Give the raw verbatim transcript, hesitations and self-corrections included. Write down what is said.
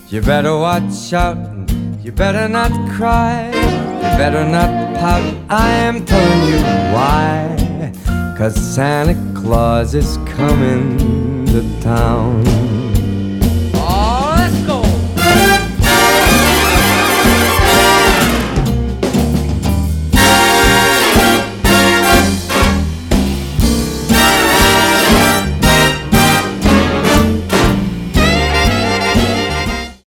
You better watch out, you better not cry, you better not pout, I am telling you why. 'Cause Santa Claus is coming to town.